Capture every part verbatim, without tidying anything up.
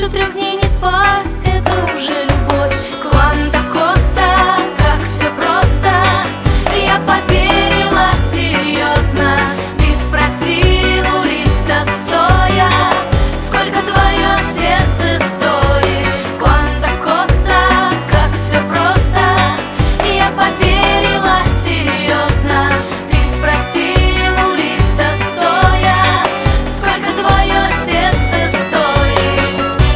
Больше трех дней не спать, это уже любовь. Кванта Коста, как все просто. Я поверила серьезно. Ты спросил у лифта стоя, сколько твое сердце стоит. Кванта Коста, как все просто. Я поверила серьезно. Ты спросил у лифта стоя, сколько твое сердце стоит.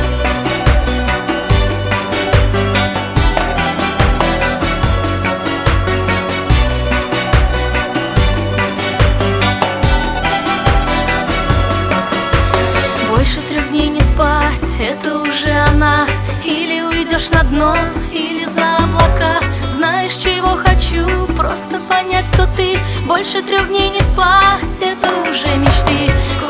Больше трех дней не спать, это уже она. Или уйдешь на дно, или за облака. Знаешь, чего хочу, просто понять, кто ты. Больше трех дней не спать, это уже мечты.